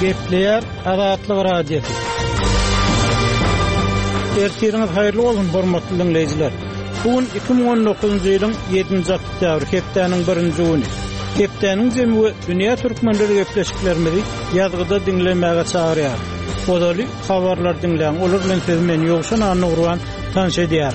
Gepleyer Azatlyk radiosu. Ertiriniz hayırlı olsun hormatly dinleyijiler. Bugün 2019-njy ýylyň 7-nji oktýabr, hepdeniň 1-nji güni. Hepdeniň jemgy dünýä türkmenleri gepleşiklerimizi ýazgyda dinlemäge çagyrýar. Odaly habarlar dinleýän olar bilen söz meni ýogşan anygruan tanış edýär.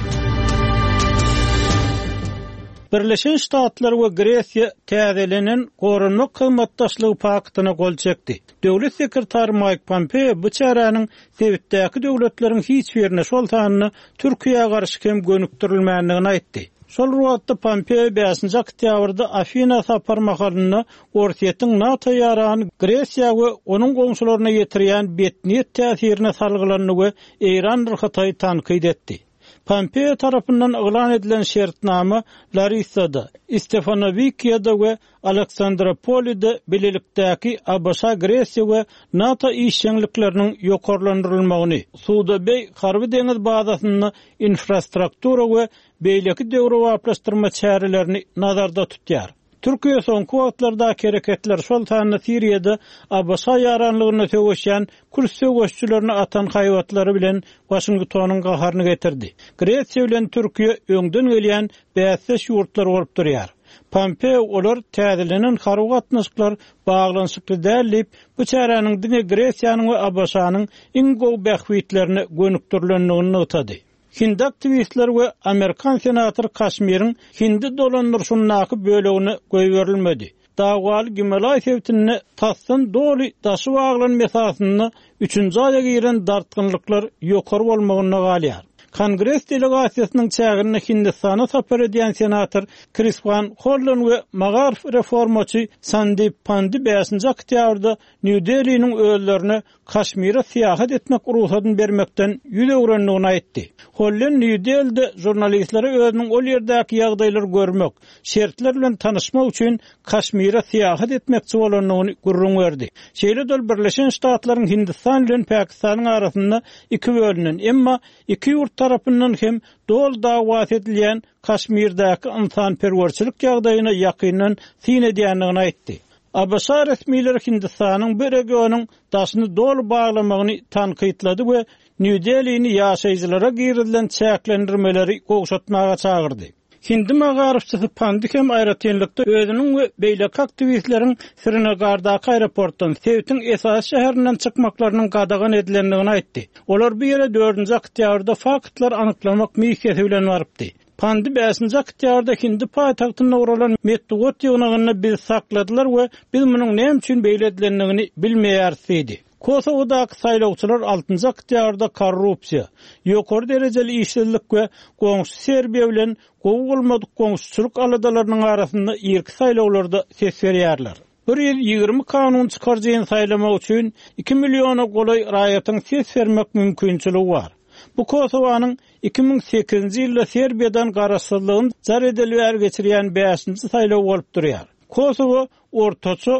Birleşen Ştatlar we Gresiýa täzelenen gorunmak kymmatdaşlygy paktyna gol çekdi. Döwlet sekretary Mike Pompeo bu çaranyň sebitdäki döwletleriň hiç birine şol tanyny Türkiýe garşy hem gönükdirilmänligini aýtdy. Şol wagtda Pompeo 5-nji oktýabrda Afina sapar mahalyny Orsiýetiň NATO ýarany Gresiýa we onuň goňşularyna ýetirýän betniýet täsirine salgylanyny we Eýran Hatyy tankyd etdi. Pompeo tarapyndan elan edilen şertnama Larissa'da, Stefanovikiýada we Aleksandropolida bilelikdäki ABC Gresiýa we NATO işçilikleriniň ýokarlandyrylmagyny, Suda Bey harby deňiz bazasyny infrastruktura we beýleki döwre wagtlaşdyrma çärelerini nazarda tutýar. Türkiýe soňky wagtlarda hereketler şol tanyny Siriýada ABC ýaranlygyna töweşýän kurs söwüşçülerini atan haýwatlary bilen Washingtonyň gaharyny getirdi. Gresiýa bilen Türkiýe öňden gelýän bäsleş ýurtlar bolup durýar. Pompeo olar täzelenen harby gatnaşyklar baglanşykly dälip bu çäranyň diňe Gresiýanyň we ABC-nyň iň gowy bähwitlerini gönükdirilenligini ýetdi. Hindi aktivistler we Amerikan senatory Kaşmiryň Hindi dolandyrşynyňky bölegini goýberilmedi. Dagwaly Gimelay sebitini tasdan doly daşy baglan mesasyny 3-nji aýa giren dartgynlyklar ýokary bolmagyna galýar. Kongres delegasiýasynyň çägini Hindistana sapar edýän senator Krispan Holland we Magarif reformaçy Sandip Pandi 5-nji oktýabrda New Delhi'niň öýlerini Kaşmira syýahat etmek ruhsatyny bermekden ýüz öwrenligini aýtdy. Holland New Delhi'de jurnalistlere özüniň ol ýerdäki ýagdaýlary görmek, şertler bilen tanışmak üçin Kaşmira syýahat etmekçi bolanyny gurrun berdi. Şeýle Birleşen Ştatlaryň Hindistan bilen Pakistanyň arasynda iki bölünen, emma iki ýurt tarapyndan hem dol dawat edilýän Kaşmirdäki insanperwerçilik ýagdaýyna ýakyndan sin edýänligini aýtdy. ABC resmileri Hindistanyň bir regionyň daşyny dol baglamagyny tanqidlady we New Delhi'ni ýaşaýjylara girilen çäklendirmeleri gowşatmaga çagyrdy. Hindi magarifçisi Pandi hem aýratynlykda özüniň we beýleki aktivistleriň Srinagardaky aeroportdan Sevtin esas şäherinden çykmaklarynyň gadagan edilenligini aýtdy. Olar bir ýere 4-nji oktýabrda faktlar anyklamak miýkesi bilen barypdy. Pandi 5-nji oktýabrda Hindi paýtagtyna uralan Medwot ýygnagyny biz sakladylar we biz munyň näme üçin beýle edilenligini bilmeýäris diýdi. Kosowadaky saýlawçylar 6-njy oktýabrda korrupsiýa, ýokary derejeli işsizlik we goňşy Serbiýa bilen gowy bolmadyk goňşyçylyk aladalarynyň arasynda ýerki saýlawlarda ses berýärler. Bir ýyl 20 kanun çykarjyň saýlamak üçin 2 milliona golay raýatyň ses bermek mümkinçiligi bar. Bu Kosowanyň 2008-nji ýylda Serbiýadan garaşsyzlygyny jar edilýär geçirýän 5-nji saýlaw bolup durýar. Kosowo ortaça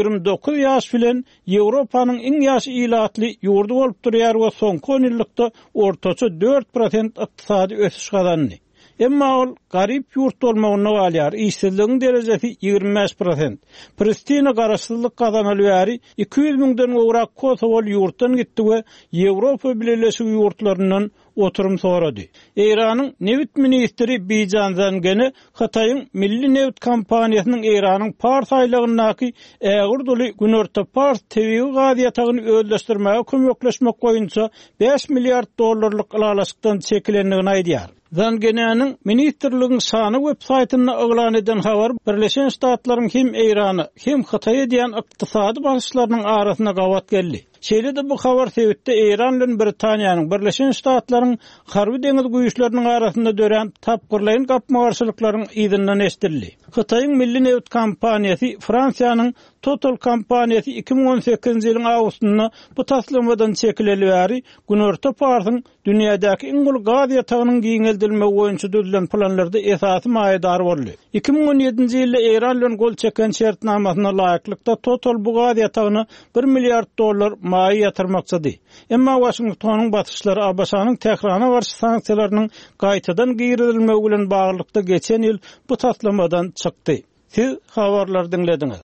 29 ýaş bilen Ýewropanyň iň ýaşy ilatly ýurdu bolup durýar we soňky 10 ýyllikda ortaça 4% ykdysady ösüş gazandy. Emma ol garip ýurt bolmagyna galýar. Işsizligiň derejesi 25%. Pristina garaşsyzlyk gazanylýary 200.000-den gowrak Kosowo ýurtdan gitdi we Ýewropa Birleşigi ýurtlaryndan oturum sorady. Eýranyň newit ministri Bijan gene Hatyýyň milli newit kampaniýasynyň Eýranyň pars aýlygyndaky ägir doly günorta pars TV gaziýatyny öldürmäge kömekleşmek goýunça 5 milliard dollarlyk alalaşykdan çekilenligini aýdýar. Zangenanyň ministrligiň şany websaýtyna elan eden habar Birleşen Ştatlaryň hem Eýrany hem Hatyýa diýen ykdysady başlyklarynyň arasyna gawat geldi. Şeýle bu habar sebitde Eýran bilen Britaniýanyň Birleşen Ştatlaryň harby deňiz güýçleriniň arasynda dören tapgyrlaýyn gapmagarçylyklaryň ýygynyň esdirildi. Hatyýyň milli newit kampaniýasy Fransiýanyň Total kampaniýasy 2018-nji ýylyň awgustynda bu taslamadan çekilýär. Günorta parsyň dünýädäki iň uly gaz ýatagynyň giňeldilmegi boýunça düzülen planlarda esasy maýdar boldy. 2017-nji ýylda Eýran bilen gol çeken şertnamasyna laýyklykda Total bu gaz ýatagyny 1 milliard dollar maý ýatyrmakçydy. Emma Washingtonyň batyşlary ABC-nyň tehrana garşy sanksiýalarynyň gaýtadan girilmegi bilen baglykda geçen ýyl bu taslamadan çykdy. Siz habarlar dinlediňiz.